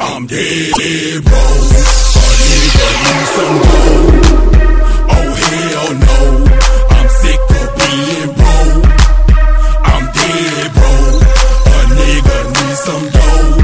I'm dead broke. A nigga need some gold. Oh hell no, I'm sick of being broke. I'm dead broke. A nigga need some dough.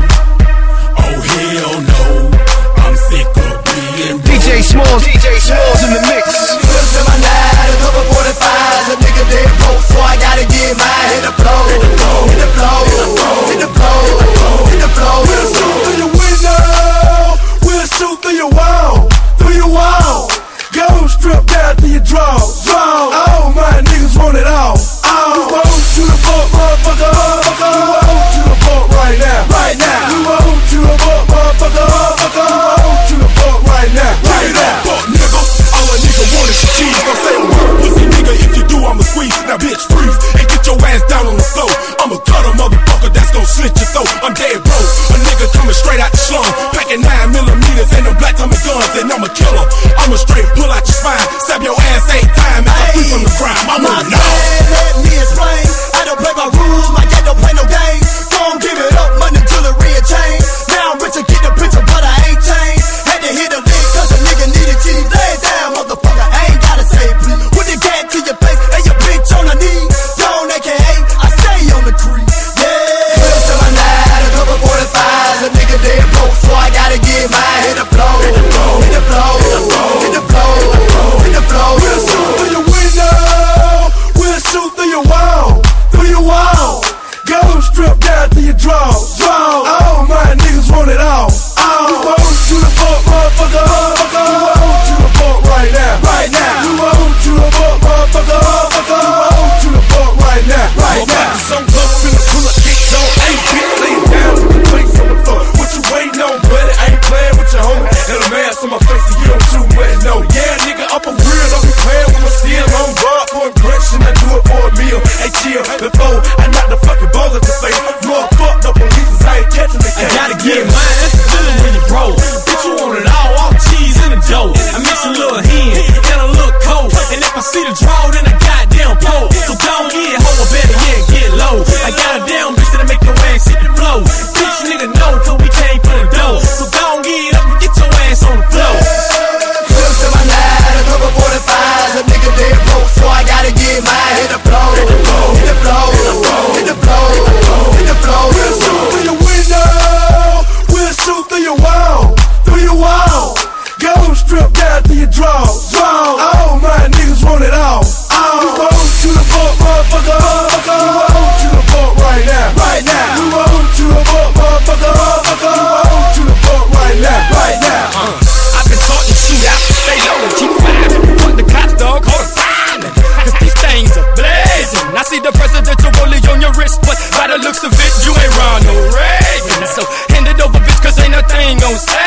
Oh hell no, I'm sick of being broke. DJ Smalls in the mix. Clips in my night, a couple 45s. A nigga dead broke, so I gotta get mine. Hit the flow, hit the flow, hit the flow, hit the flow, hit the flow. We'll shoot through your window, we'll shoot through your wall, through your wall. Go strip down to your drawers. All my niggas want it all. You won't shoot a fuck, motherfucker. You won't shoot a fuck right now. Right now. You won't shoot a fuck, motherfucker. You won't shoot a fuck right now. Right now. Fuck nigga, all a nigga want is some cheese. Don't say a word, pussy nigga. If you do, I'ma squeeze. Now bitch, freeze and get your ass down on the floor. I'ma cut a motherfucker that's gon' slit your throat. I'm dead broke. A nigga coming straight out the slum, packing 9mm and them black Tommy guns, and I'm a killer. I'ma straight pull out your spine, stab your ass 8 times if I free from the crime. I wanna know. Let me explain. I don't play by rules, my dad don't play no games. Don't give it up, money, jewelry and chain. Now I'm rich to get the picture, but I ain't changed. Had to hit a lick, cause a nigga needed cheese. Lay it down, motherfucker, I ain't gotta say please. Put the cat to your face, and your bitch on her knee. Don't AKA, I stay on the creek. Yeah. Clips in my night, a couple 45s. A nigga dead broke, so I gotta get mine. Hit the flow, hit the flow, hit the flow, hit the flow, hit the flow. We'll shoot through your window, we'll shoot through your wall, through your wall. Go strip down to your drawers. All my niggas want it all. You won't shoot a fuck, motherfucker. You won't shoot a fuck right now. Right now. You won't shoot a fuck, motherfucker. You won't shoot a fuck right now. Right now. So up in the pull up, kick on, ain't get laid down to the place on the floor. What you waiting on, buddy? I ain't playing with your homie. And a mask on my face, so you don't shoot much, no. Yeah, nigga, I'm a real, don't be playing with my steel. I'm robbed for impression, I do it for a meal. Hey, chill, before I knock the fucking ball at the face. You all fucked up on these, I ain't catching the case. I gotta get mine, that's the feeling when you broke. Bitch, you want it all cheese in the dough. I mix a little hen and a little cold. And if I see the draw, then I goddamn pole. So don't get hoe, or better yet, get low. I got a damn bitch that'll make your ass hit the flow. Bitch, nigga, know, cause we came for the dough. So don't get up and get your ass on the floor. Clips in my night, a couple 45s. A nigga dead broke, so I gotta get mine. Hit the flow, hit the flow, hit the flow, hit the flow, hit the flow. We'll shoot through your window, we'll shoot through your wall, through your wall. Go strip down to your drawers. All my niggas want it all. You won't shoot a fuck, motherfucker. You won't shoot a fuck right now. Right now. You won't shoot a fuck, motherfucker. You won't shoot a fuck right now. Right now. I've been taught to shoot out, stay low and keep firing. Fuck the cops, dog, hold a fireman. Cause these things are blazing. I see the presidential rollie on your wrist, but by the looks of it, you ain't Ronald Reagan. So hand it over, bitch, cause ain't nothing gon' stay.